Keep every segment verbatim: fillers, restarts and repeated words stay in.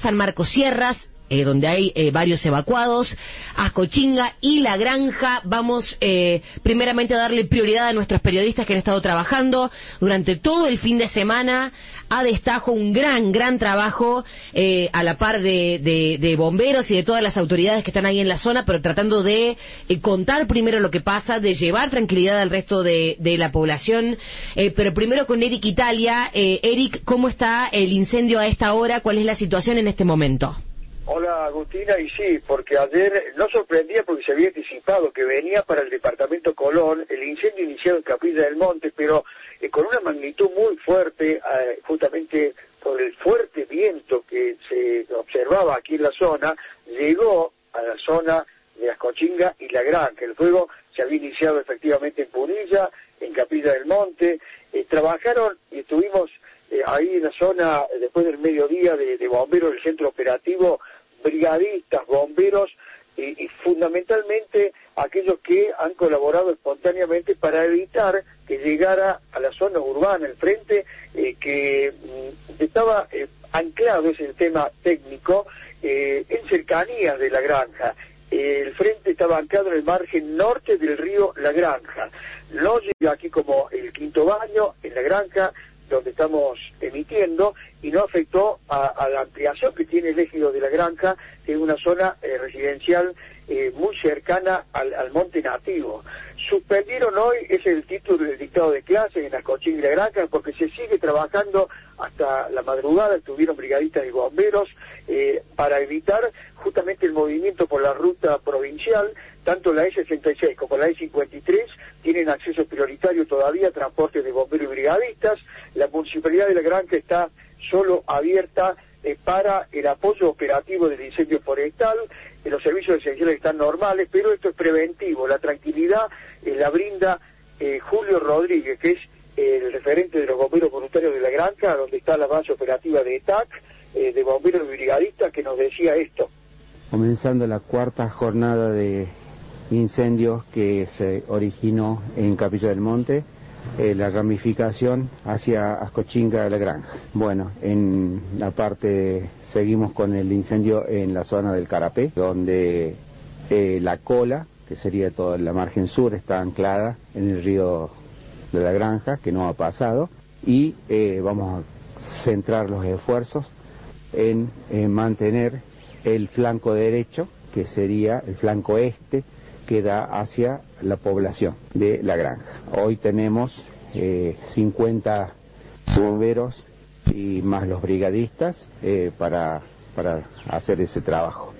San Marcos Sierras, Eh, donde hay eh, varios evacuados, Ascochinga y La Granja. Vamos eh, primeramente a darle prioridad a nuestros periodistas que han estado trabajando durante todo el fin de semana a destajo, un gran, gran trabajo eh, a la par de, de, de bomberos y de todas las autoridades que están ahí en la zona, pero tratando de eh, contar primero lo que pasa, de llevar tranquilidad al resto de, de la población. Eh, pero primero con Eric Italia. Eh, Eric, ¿cómo está el incendio a esta hora? ¿Cuál es la situación en este momento? Hola Agustina, y sí, porque ayer no sorprendía porque se había anticipado que venía para el departamento Colón el incendio iniciado en Capilla del Monte, pero eh, con una magnitud muy fuerte, eh, justamente por el fuerte viento que se observaba aquí en la zona, llegó a la zona de Ascochinga y La Granja. El fuego se había iniciado efectivamente en Punilla, en Capilla del Monte. Eh, trabajaron y estuvimos eh, ahí en la zona después del mediodía de, de bomberos del centro operativo, brigadistas, bomberos y, y fundamentalmente aquellos que han colaborado espontáneamente para evitar que llegara a la zona urbana, el frente eh, que mm, estaba eh, anclado, es el tema técnico, eh, en cercanías de La Granja. Eh, el frente estaba anclado en el margen norte del río La Granja. No llega aquí como el Quinto Baño, en La Granja, donde estamos emitiendo, y no afectó a, a la ampliación que tiene el ejido de La Granja, que es una zona eh, residencial eh, muy cercana al, al monte nativo. Suspendieron hoy, ese es el título del dictado de clases en Ascochinga y La Granja, porque se sigue trabajando hasta la madrugada. Estuvieron brigadistas y bomberos eh, para evitar justamente el movimiento por la ruta provincial. Tanto la E sesenta y seis como la E cincuenta y tres tienen acceso prioritario todavía a transportes de bomberos y brigadistas. La Municipalidad de La Granja está solo abierta eh, para el apoyo operativo del incendio forestal. Eh, los servicios esenciales están normales, pero esto es preventivo. La tranquilidad eh, la brinda eh, Julio Rodríguez, que es eh, el referente de los bomberos voluntarios de La Granja, donde está la base operativa de E T A C, eh, de bomberos y brigadistas, que nos decía esto. Comenzando la cuarta jornada de incendios que se originó en Capilla del Monte, eh, la ramificación hacia Ascochinga de La Granja. Bueno, en la parte, seguimos con el incendio en la zona del Carapé, donde eh, la cola, que sería toda la margen sur, está anclada en el río de La Granja, que no ha pasado, y eh, vamos a centrar los esfuerzos en, en mantener el flanco derecho, que sería el flanco este, que da hacia la población de La Granja. Hoy tenemos eh, cincuenta bomberos y más los brigadistas eh, para, para hacer ese trabajo.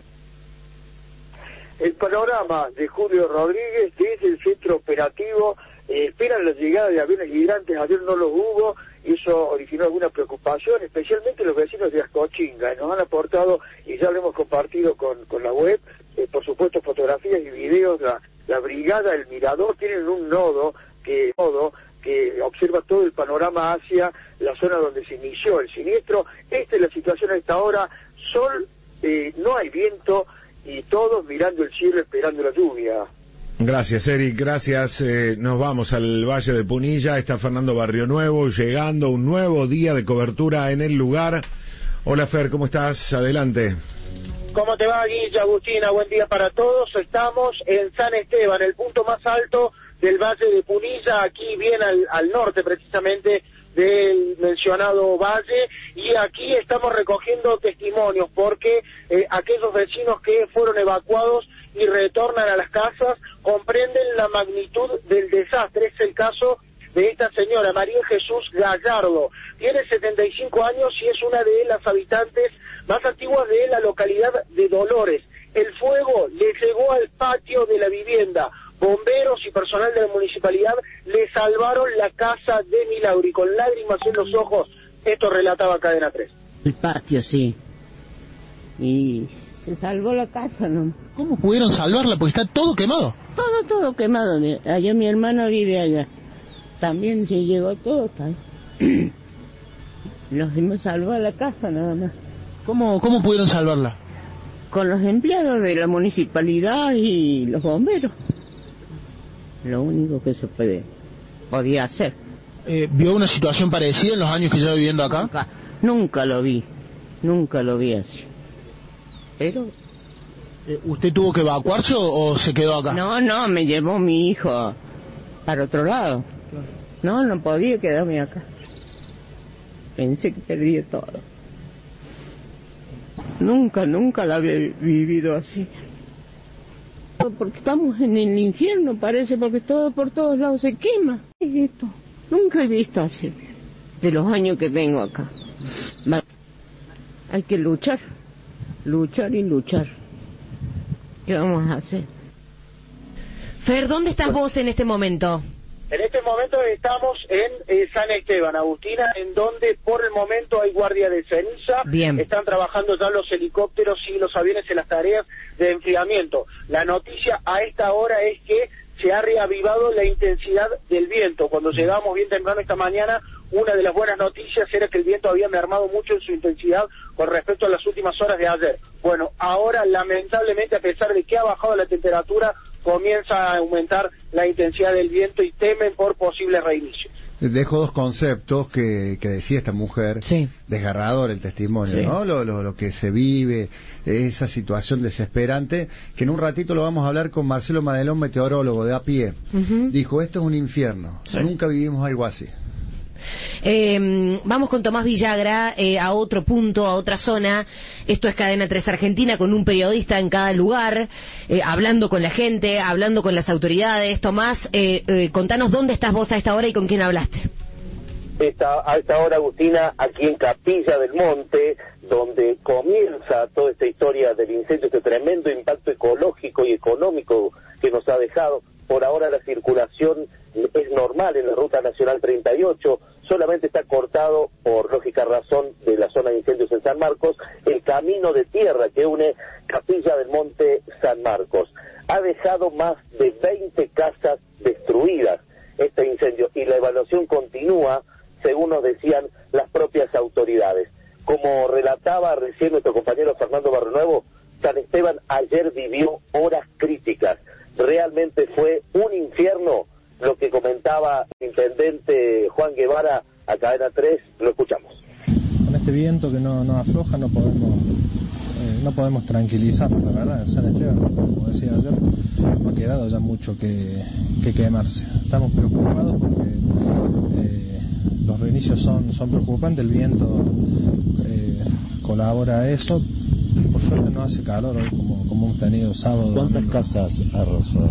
El panorama de Julio Rodríguez desde el centro operativo. Eh, esperan la llegada de aviones hidrantes, ayer no los hubo, y eso originó alguna preocupación, especialmente los vecinos de Ascochinga. Nos han aportado, y ya lo hemos compartido con, con la web, eh, por supuesto fotografías y videos, la, la brigada, el mirador, tienen un nodo que, nodo que observa todo el panorama hacia la zona donde se inició el siniestro. Esta es la situación a esta hora, sol, eh, no hay viento, y todos mirando el cielo esperando la lluvia. Gracias, Eric, gracias. Eh, nos vamos al Valle de Punilla. Está Fernando Barrio Nuevo, llegando un nuevo día de cobertura en el lugar. Hola, Fer, ¿cómo estás? Adelante. ¿Cómo te va, Guilla, Agustina? Buen día para todos. Estamos en San Esteban, el punto más alto del Valle de Punilla, aquí bien al, al norte precisamente del mencionado valle, y aquí estamos recogiendo testimonios porque eh, aquellos vecinos que fueron evacuados y retornan a las casas comprenden la magnitud del desastre. Es el caso de esta señora, María Jesús Gallardo. Tiene setenta y cinco años y es una de las habitantes más antiguas de la localidad de Dolores. El fuego le llegó al patio de la vivienda. Bomberos y personal de la municipalidad le salvaron la casa de milagro, y con lágrimas en los ojos, esto relataba Cadena tres. El patio, sí. Y se salvó la casa, ¿no? ¿Cómo pudieron salvarla? Porque está todo quemado. Todo, todo quemado. Allá mi hermano vive allá. También se llegó todo. Los hemos salvado la casa, nada más. ¿Cómo, cómo pudieron salvarla? Con los empleados de la municipalidad y los bomberos. Lo único que se puede, podía hacer. Eh, ¿Vio una situación parecida en los años que lleva viviendo acá? Nunca, nunca lo vi, nunca lo vi así. pero... Eh, ¿Usted tuvo que evacuarse o, o se quedó acá? No, no, me llevó mi hijo para otro lado. No, no podía quedarme acá. Pensé que perdí todo. Nunca, nunca la había vivido así. Porque estamos en el infierno, parece, porque todo por todos lados se quema. ¿Qué es esto? Nunca he visto así, de los años que tengo acá. Hay que luchar, luchar y luchar. ¿Qué vamos a hacer? Fer, ¿dónde estás vos en este momento? En este momento estamos en eh, San Esteban, Agustina, en donde por el momento hay guardia de ceniza. Bien. Están trabajando ya los helicópteros y los aviones en las tareas de enfriamiento. La noticia a esta hora es que se ha reavivado la intensidad del viento. Cuando llegamos bien temprano esta mañana, una de las buenas noticias era que el viento había mermado mucho en su intensidad con respecto a las últimas horas de ayer. Bueno, ahora lamentablemente, a pesar de que ha bajado la temperatura, comienza a aumentar la intensidad del viento y temen por posibles reinicios. Dejo dos conceptos que, que decía esta mujer, sí. Desgarrador el testimonio, sí. ¿no? Lo, lo, lo que se vive, esa situación desesperante, que en un ratito lo vamos a hablar con Marcelo Madelón, meteorólogo de a pie. Uh-huh. Dijo, esto es un infierno, sí. Nunca vivimos algo así. Eh, vamos con Tomás Villagra eh, a otro punto, a otra zona. Esto es Cadena tres Argentina, con un periodista en cada lugar, eh, hablando con la gente, hablando con las autoridades. Tomás, eh, eh, contanos dónde estás vos a esta hora y con quién hablaste. Esta, a esta hora, Agustina, aquí en Capilla del Monte, donde comienza toda esta historia del incendio, este tremendo impacto ecológico y económico que nos ha dejado. Por ahora la circulación es normal en la Ruta Nacional treinta y ocho, solamente está cortado, por lógica razón de la zona de incendios en San Marcos, el camino de tierra que une Capilla del Monte San Marcos. Ha dejado más de veinte casas destruidas este incendio y la evaluación continúa, según nos decían las propias autoridades. Como relataba recién nuestro compañero Fernando Barrionuevo, San Esteban ayer vivió horas críticas. Realmente fue un infierno lo que comentaba el intendente Juan Guevara a Cadena tres, lo escuchamos. Con este viento que no, no afloja no podemos eh, no podemos tranquilizarnos, la verdad. En San Esteban, como decía ayer, no ha quedado ya mucho que, que quemarse. Estamos preocupados porque eh, los reinicios son, son preocupantes, el viento eh, colabora a eso. Por suerte no hace calor hoy como, como hemos tenido sábado. ¿Cuántas casas arrasó?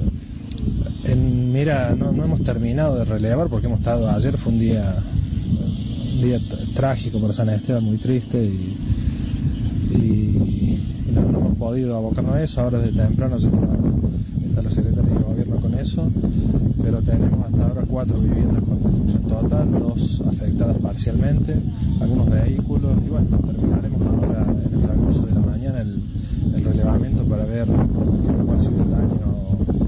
En, mira, no, no hemos terminado de relevar porque hemos estado, ayer fue un día un día trágico para San Esteban, muy triste y, y, y no, no hemos podido abocarnos a eso. Ahora desde temprano ya está, está la Secretaría de Gobierno con eso, pero tenemos hasta ahora cuatro viviendas con destrucción total, dos afectadas parcialmente, algunos vehículos y bueno, terminaremos ahora en el transcurso de la mañana el, el relevamiento para ver cuál ha sido el daño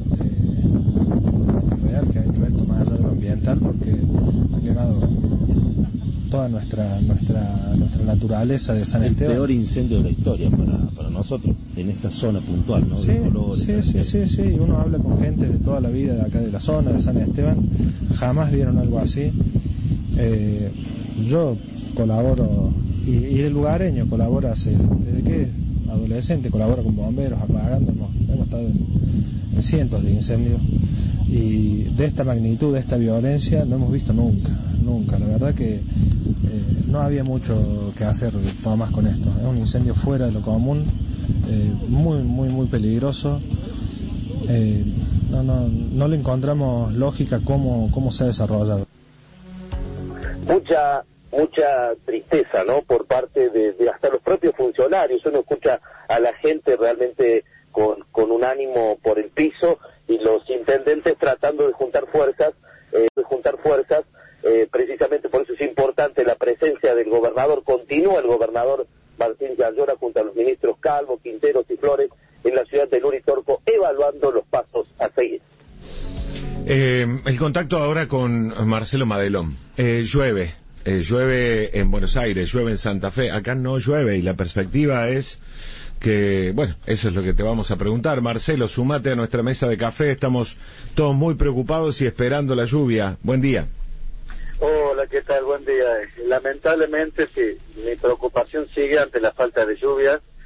que ha hecho esto más allá de lo ambiental, porque ha quemado toda nuestra nuestra nuestra naturaleza de San Esteban. El peor incendio de la historia para, para nosotros, en esta zona puntual, ¿no? Sí, sí, sí, sí, sí, uno habla con gente de toda la vida de acá de la zona de San Esteban, jamás vieron algo así. Eh, yo colaboro, y, y el lugareño colabora hace, desde que es adolescente, colabora con bomberos, apagando, hemos, hemos estado en, en cientos de incendios. Y de esta magnitud, de esta violencia, no hemos visto nunca, nunca. La verdad que eh, no había mucho que hacer, Tomás, con esto. Es un incendio fuera de lo común, eh, muy, muy, muy peligroso. Eh, no, no, no le encontramos lógica cómo, cómo se ha desarrollado. Mucha, mucha tristeza, ¿no? Por parte de, de hasta los propios funcionarios. Uno escucha a la gente realmente con, con un ánimo por el piso, y los intendentes tratando de juntar fuerzas, eh, de juntar fuerzas, eh, precisamente por eso es importante la presencia del gobernador. Continúa el gobernador Martín Yayora junto a los ministros Calvo, Quinteros y Flores en la ciudad de Luritorco, evaluando los pasos a seguir. Eh, el contacto ahora con Marcelo Madelón. Eh, llueve, eh, llueve en Buenos Aires, llueve en Santa Fe, acá no llueve y la perspectiva es que, bueno, eso es lo que te vamos a preguntar. Marcelo, sumate a nuestra mesa de café, estamos todos muy preocupados y esperando la lluvia. Buen día. Hola, ¿qué tal? Buen día. Lamentablemente, sí, mi preocupación sigue ante la falta de lluvia.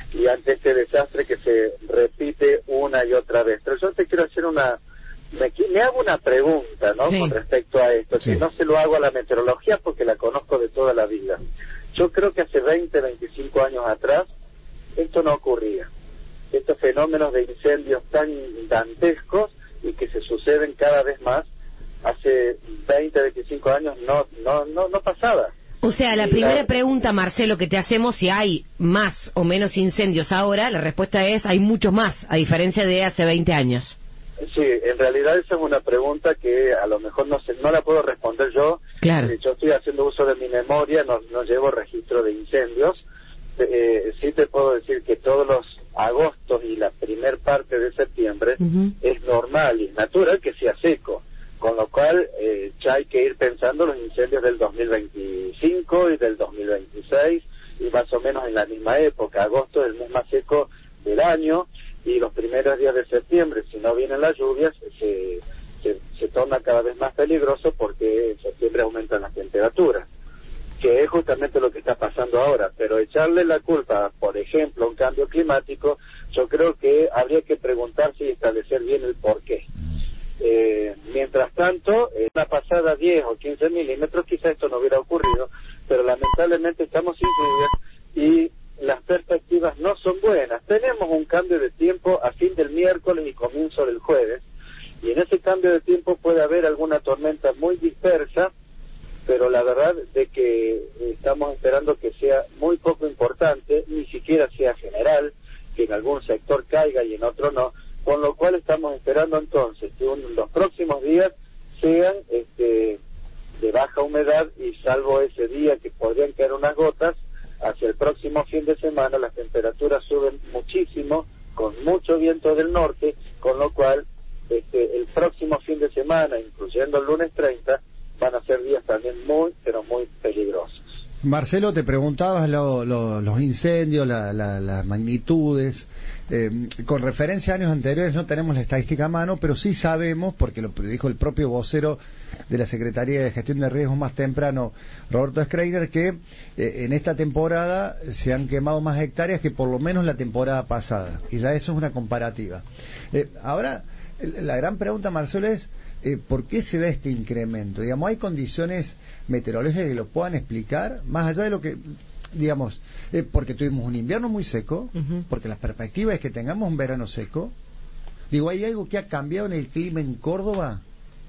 y ante este desastre que se repite una y otra vez. Pero yo te quiero hacer una, me, me hago una pregunta, ¿no? Sí. Con respecto a esto, sí. Que no se lo hago a la meteorología porque la conozco de toda la vida. Yo creo que hace veinte, veinticinco años atrás esto no ocurría. Estos fenómenos de incendios tan dantescos y que se suceden cada vez más, hace veinte, veinticinco años no, no, no, no pasaba. O sea, la primera pregunta, Marcelo, que te hacemos, si hay más o menos incendios ahora, la respuesta es hay muchos más, a diferencia de hace veinte años. Sí, en realidad esa es una pregunta que a lo mejor no sé, no la puedo responder yo. Claro. Yo estoy haciendo uso de mi memoria, no, no llevo registro de incendios. Eh, sí te puedo decir que todos los agostos y la primer parte de septiembre uh-huh. es normal y es natural que sea seco. Con lo cual eh, ya hay que ir pensando los incendios del dos mil veinticinco y del dos mil veintiséis y más o menos en la misma época. Agosto es el mes más seco del año y los primeros días de septiembre, si no vienen las lluvias, se, se, se torna cada vez más peligroso porque en septiembre aumentan las temperaturas, que es justamente lo que está pasando ahora. Pero echarle la culpa, por ejemplo, a un cambio climático, yo creo que habría que preguntarse y establecer bien el porqué. Eh, mientras tanto, en una pasada diez o quince milímetros, quizá esto no hubiera ocurrido, pero lamentablemente estamos sin lluvia y las perspectivas no son buenas. Tenemos un cambio de tiempo a fin del miércoles y comienzo del jueves, y en ese cambio de tiempo puede haber alguna tormenta muy dispersa, pero la verdad de que estamos esperando que sea muy poco importante, ni siquiera sea general, que en algún sector caiga y en otro no. Con lo cual estamos esperando entonces que un, los próximos días sean este, de baja humedad y salvo ese día que podrían caer unas gotas, hacia el próximo fin de semana las temperaturas suben muchísimo, con mucho viento del norte, con lo cual este, el próximo fin de semana, incluyendo el lunes treinta, van a ser días también muy, pero muy peligrosos. Marcelo, te preguntabas lo, lo, los incendios, la, la, las magnitudes. Eh, con referencia a años anteriores no tenemos la estadística a mano, pero sí sabemos, porque lo dijo el propio vocero de la Secretaría de Gestión de Riesgos más temprano, Roberto Schreiner, que eh, en esta temporada se han quemado más hectáreas que por lo menos la temporada pasada. Y ya eso es una comparativa. Eh, ahora, la gran pregunta, Marcelo, es Eh, ¿por qué se da este incremento? Digamos, ¿hay condiciones meteorológicas que lo puedan explicar? Más allá de lo que, digamos, eh, porque tuvimos un invierno muy seco, uh-huh. porque la perspectiva es que tengamos un verano seco. Digo, ¿hay algo que ha cambiado en el clima en Córdoba?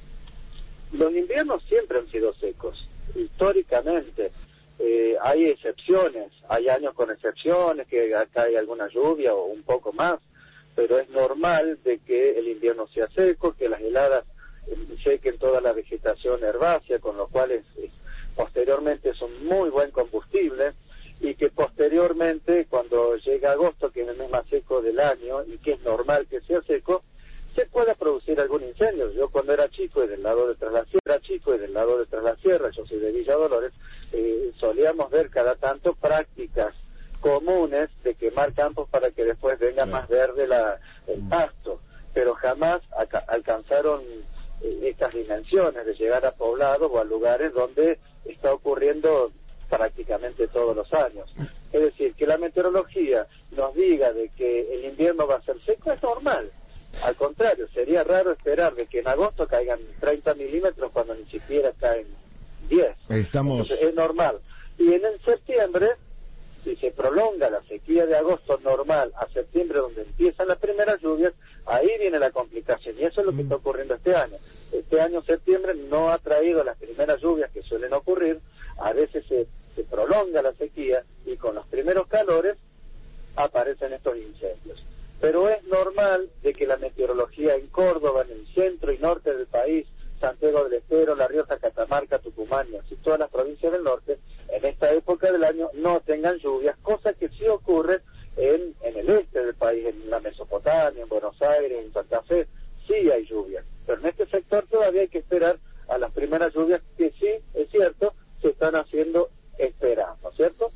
Los inviernos siempre han sido secos, históricamente. Eh, hay excepciones, hay años con excepciones, que acá hay alguna lluvia o un poco más, pero es normal de que el invierno sea seco, que las heladas sequen toda la vegetación herbácea, con lo cual es, es, posteriormente es un muy buen combustible, y que posteriormente, cuando llega agosto, que es el mes más seco del año, y que es normal que sea seco, se pueda producir algún incendio. Yo cuando era chico y del lado de Tras la Sierra, chico y del lado de Tras la Sierra, yo soy de Villa Dolores, eh, solíamos ver cada tanto prácticas comunes de quemar campos para que después venga más verde la, el pasto, pero jamás aca- alcanzaron estas dimensiones de llegar a poblados o a lugares donde está ocurriendo prácticamente todos los años. Es decir, que la meteorología nos diga de que el invierno va a ser seco es normal. Al contrario, sería raro esperar de que en agosto caigan treinta milímetros cuando ni siquiera caen diez. Estamos... Entonces, es normal. Y en el septiembre, si se prolonga la sequía de agosto normal a septiembre, donde empiezan las primeras lluvias, ahí viene la complicación, y eso es lo que está ocurriendo este año. Este año, septiembre, no ha traído las primeras lluvias que suelen ocurrir, a veces se, se prolonga la sequía, y con los primeros calores aparecen estos incendios. Pero es normal de que la meteorología en Córdoba, en el centro y norte del país, Santiago del Estero, La Rioja, Catamarca, Tucumán y así todas las provincias del norte, en esta época del año no tengan lluvias, cosa que sí ocurre en, en el este del país, en la Mesopotamia, en Buenos Aires, en Santa Fe, sí hay lluvias, pero en este sector todavía hay que esperar a las primeras lluvias que sí, es cierto, se están haciendo esperar, ¿no es cierto?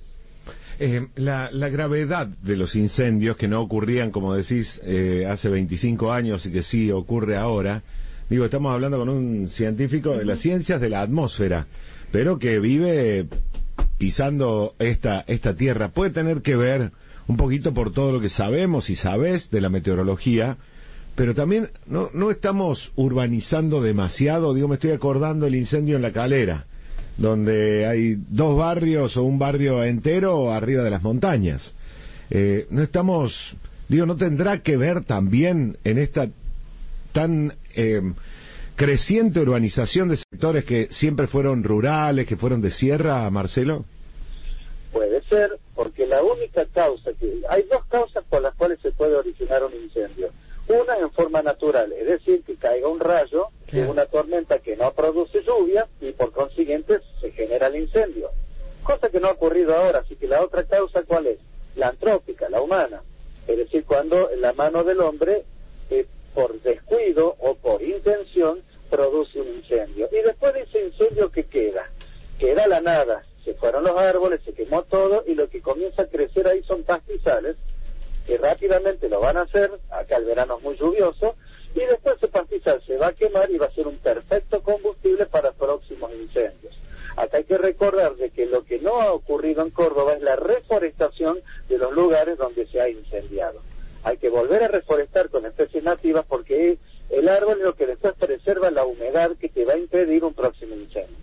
Eh, la, la gravedad de los incendios que no ocurrían, como decís, eh, hace veinticinco años y que sí ocurre ahora, digo, estamos hablando con un científico de las ciencias de la atmósfera, pero que vive pisando esta esta tierra. ¿Puede tener que ver un poquito por todo lo que sabemos y sabés de la meteorología, pero también no, no estamos urbanizando demasiado. Digo, me estoy acordando el incendio en La Calera, donde hay dos barrios o un barrio entero arriba de las montañas. Eh, no estamos, digo, ¿no tendrá que ver también en esta tan eh, creciente urbanización de sectores que siempre fueron rurales, que fueron de sierra, Marcelo? Puede ser, porque la única causa, que hay dos causas por las cuales se puede originar un incendio. Una en forma natural, es decir, que caiga un rayo de una tormenta que no produce lluvia y por consiguiente se genera el incendio. Cosa que no ha ocurrido ahora, así que la otra causa, ¿cuál es? La antrópica, la humana. Es decir, cuando la mano del hombre, eh, por descuido o por intención, produce un incendio. Y después de ese incendio, ¿qué queda? Queda la nada. Se fueron los árboles, se quemó todo y lo que comienza a crecer ahí son pastizales que rápidamente lo van a hacer, acá el verano es muy lluvioso, y después ese pastizal se va a quemar y va a ser un perfecto combustible para próximos incendios. Acá hay que recordar de que lo que no ha ocurrido en Córdoba es la reforestación de los lugares donde se ha incendiado. Hay que volver a reforestar con especies nativas porque el árbol es lo que después preserva la humedad que te va a impedir un próximo incendio.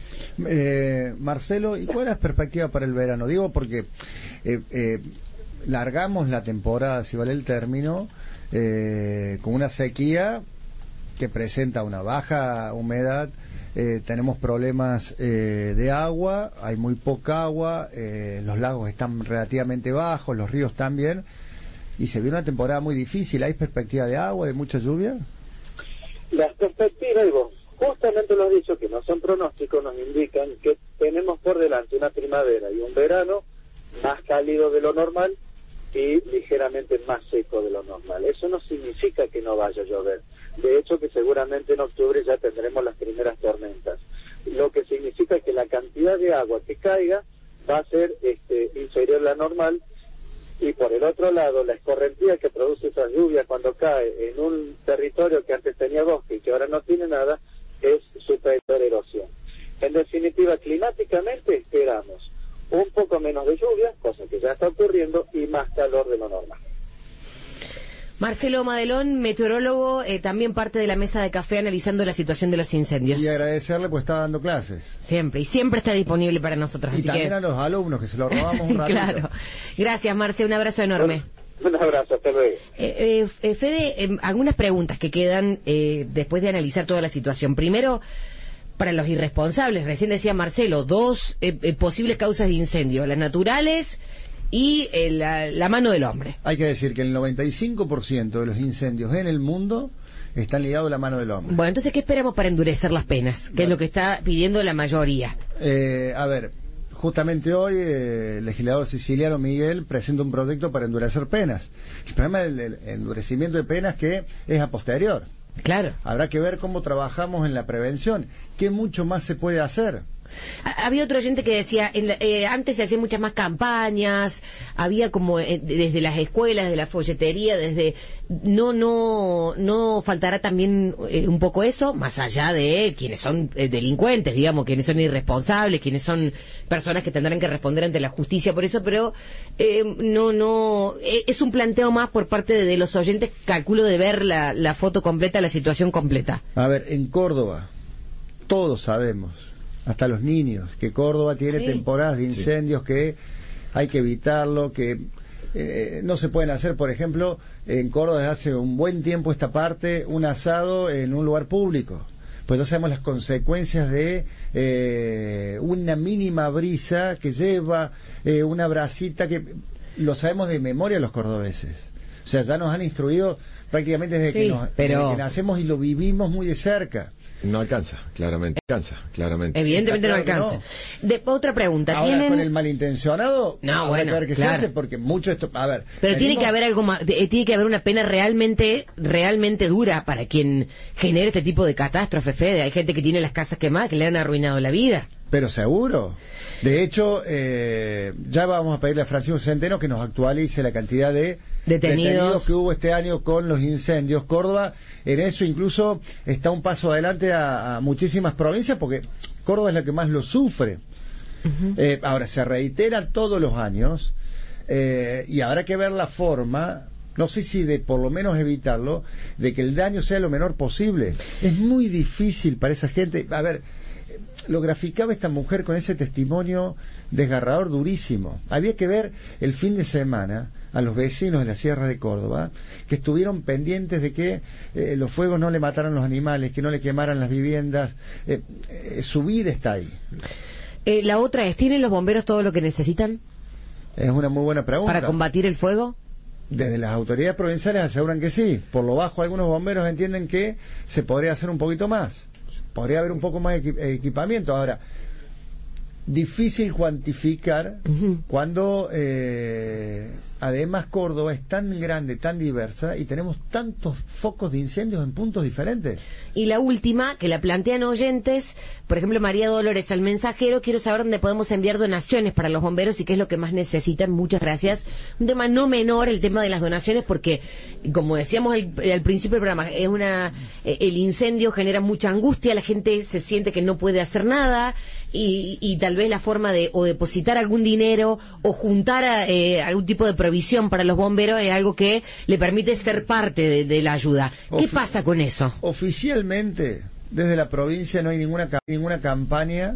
Eh, Marcelo, ¿y cuál es la perspectiva para el verano? Digo porque eh, eh, largamos la temporada, si vale el término, eh, con una sequía que presenta una baja humedad, eh, tenemos problemas eh, de agua, hay muy poca agua, eh, los lagos están relativamente bajos, los ríos también, y se viene una temporada muy difícil. ¿Hay perspectiva de agua, de mucha lluvia? Las perspectivas, digo, justamente lo he dicho, que no son pronósticos, nos indican que tenemos por delante una primavera y un verano más cálido de lo normal y ligeramente más seco de lo normal. Eso no significa que no vaya a llover. De hecho, que seguramente en octubre ya tendremos las primeras tormentas. Lo que significa que la cantidad de agua que caiga va a ser este, inferior a la normal, y por el otro lado, la escorrentía que produce esa lluvia cuando cae en un territorio que antes tenía bosque y que ahora no tiene nada, es superior erosión. En definitiva, climáticamente esperamos un poco menos de lluvia, cosa que ya está ocurriendo, y más calor de lo normal. Marcelo Madelón, meteorólogo, eh, también parte de la mesa de café analizando la situación de los incendios. Y agradecerle, pues está dando clases. Siempre, y siempre está disponible para nosotros. Y así también que... a los alumnos, que se lo robamos un ratito. Claro. Gracias, Marce, un abrazo enorme. Un abrazo, hasta luego. Eh, eh, Fede, eh, algunas preguntas que quedan eh, después de analizar toda la situación. Primero, para los irresponsables, recién decía Marcelo, dos eh, eh, posibles causas de incendio, las naturales y eh, la, la mano del hombre. Hay que decir que el noventa y cinco por ciento de los incendios en el mundo están ligados a la mano del hombre. Bueno, entonces, ¿qué esperamos para endurecer las penas? Que bueno, es lo que está pidiendo la mayoría. Eh, a ver, justamente hoy eh, el legislador siciliano Miguel presenta un proyecto para endurecer penas. El problema del, del endurecimiento de penas que es a posterior. Claro. Habrá que ver cómo trabajamos en la prevención. ¿Qué mucho más se puede hacer? Había otro oyente que decía, en la, eh, antes se hacían muchas más campañas, había como eh, desde las escuelas, desde la folletería, desde... No no no faltará también eh, un poco eso, más allá de quienes son eh, delincuentes, digamos, quienes son irresponsables, quienes son personas que tendrán que responder ante la justicia por eso, pero eh, no, no... Eh, es un planteo más por parte de, de los oyentes, calculo, de ver la, la foto completa, la situación completa. A ver, en Córdoba, todos sabemos, hasta los niños, que Córdoba tiene sí. temporadas de incendios, sí. que hay que evitarlo, que eh, no se pueden hacer, por ejemplo, en Córdoba desde hace un buen tiempo esta parte, un asado en un lugar público. Pues ya sabemos las consecuencias de eh, una mínima brisa que lleva eh, una brasita, que lo sabemos de memoria los cordobeses. O sea, ya nos han instruido prácticamente desde, sí, que, nos, pero... desde que nacemos y lo vivimos muy de cerca. No alcanza, claramente. Alcanza, claramente. Evidentemente no alcanza. No. De, otra pregunta. Ahora, ¿tienen... con el malintencionado, no, bueno, ver qué claro. se hace, porque mucho esto... A ver... Pero venimos... tiene que haber algo más, tiene que haber una pena realmente, realmente dura para quien genere este tipo de catástrofe, Fede. Hay gente que tiene las casas quemadas, que le han arruinado la vida. Pero seguro. De hecho, eh, ya vamos a pedirle a Francisco Centeno que nos actualice la cantidad de detenidos. detenidos que hubo este año con los incendios. Córdoba, en eso incluso está un paso adelante a, a muchísimas provincias, porque Córdoba es la que más lo sufre. Uh-huh. Eh, ahora, se reitera todos los años eh, y habrá que ver la forma, no sé si de por lo menos evitarlo, de que el daño sea lo menor posible. Es muy difícil para esa gente. A ver, lo graficaba esta mujer con ese testimonio desgarrador, durísimo. Había que ver el fin de semana a los vecinos de la Sierra de Córdoba, que estuvieron pendientes de que eh, los fuegos no le mataran los animales, que no le quemaran las viviendas. Eh, eh, su vida está ahí. Eh, la otra es, ¿tienen los bomberos todo lo que necesitan? Es una muy buena pregunta. ¿Para combatir el fuego? Desde las autoridades provinciales aseguran que sí. Por lo bajo, algunos bomberos entienden que se podría hacer un poquito más. Podría haber un poco más de equip- equipamiento. Ahora, difícil cuantificar uh-huh. cuando eh, además Córdoba es tan grande, tan diversa y tenemos tantos focos de incendios en puntos diferentes. Y la última, que la plantean oyentes, por ejemplo María Dolores al mensajero, quiero saber dónde podemos enviar donaciones para los bomberos y qué es lo que más necesitan. Muchas gracias. Un tema no menor, el tema de las donaciones, porque como decíamos al, al principio del programa, es una eh, el incendio genera mucha angustia, la gente se siente que no puede hacer nada. Y, y tal vez la forma de o depositar algún dinero o juntar a, eh, algún tipo de provisión para los bomberos es algo que le permite ser parte de, de la ayuda. ¿Qué Ofi- pasa con eso? Oficialmente, desde la provincia no hay ninguna, ninguna campaña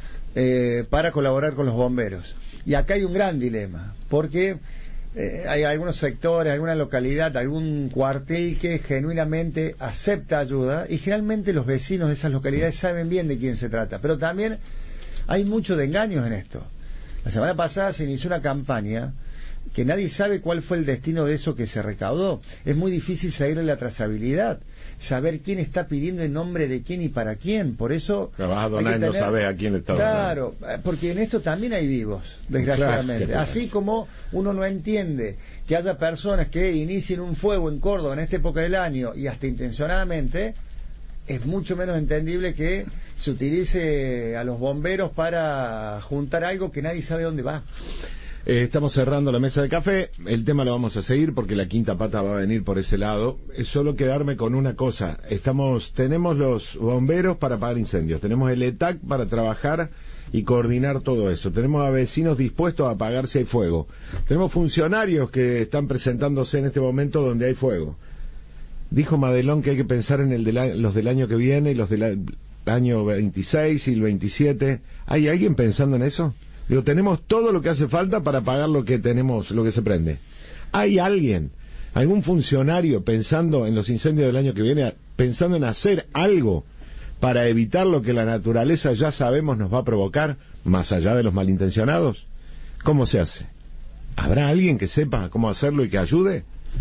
eh, para colaborar con los bomberos. Y acá hay un gran dilema, porque eh, hay algunos sectores, alguna localidad, algún cuartel que genuinamente acepta ayuda, y generalmente los vecinos de esas localidades saben bien de quién se trata, pero también hay mucho de engaños en esto. La semana pasada se inició una campaña que nadie sabe cuál fue el destino de eso que se recaudó. Es muy difícil seguirle la trazabilidad, saber quién está pidiendo en nombre de quién y para quién. Por eso la vas a donar y no sabes a quién le está donando. Claro, porque en esto también hay vivos, desgraciadamente. Claro, así como uno no entiende que haya personas que inicien un fuego en Córdoba en esta época del año y hasta intencionadamente, es mucho menos entendible que se utilice a los bomberos para juntar algo que nadie sabe dónde va. Eh, estamos cerrando la mesa de café, el tema lo vamos a seguir porque la quinta pata va a venir por ese lado. Es solo quedarme con una cosa, estamos, tenemos los bomberos para apagar incendios, tenemos el E T A C para trabajar y coordinar todo eso, tenemos a vecinos dispuestos a apagar si hay fuego, tenemos funcionarios que están presentándose en este momento donde hay fuego. Dijo Madelón que hay que pensar en el de la, los del año que viene y los del año veintiséis y el veintisiete. ¿Hay alguien pensando en eso? Digo, tenemos todo lo que hace falta para pagar lo que tenemos, lo que se prende. ¿Hay alguien, algún funcionario pensando en los incendios del año que viene, pensando en hacer algo para evitar lo que la naturaleza ya sabemos nos va a provocar, más allá de los malintencionados? ¿Cómo se hace? ¿Habrá alguien que sepa cómo hacerlo y que ayude?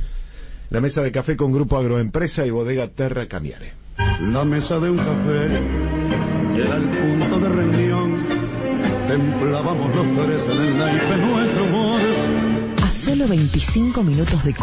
La mesa de café con Grupo Agroempresa y Bodega Terra Cambiare. La mesa de un café era el punto de reunión. Templábamos los tres en el naipe nuestro amor. A solo veinticinco minutos de